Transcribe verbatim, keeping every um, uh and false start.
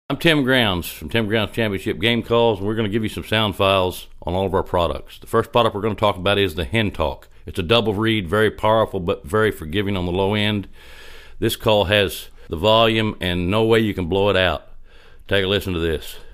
I'm Tim Grounds from Tim Grounds Championship Game Calls, and we're going to give you some sound files on all of our products. The first product we're going to talk about is the Hen Talk. It's a double reed, very powerful but very forgiving on the low end. This call has the volume and no way you can blow it out. Take a listen to this.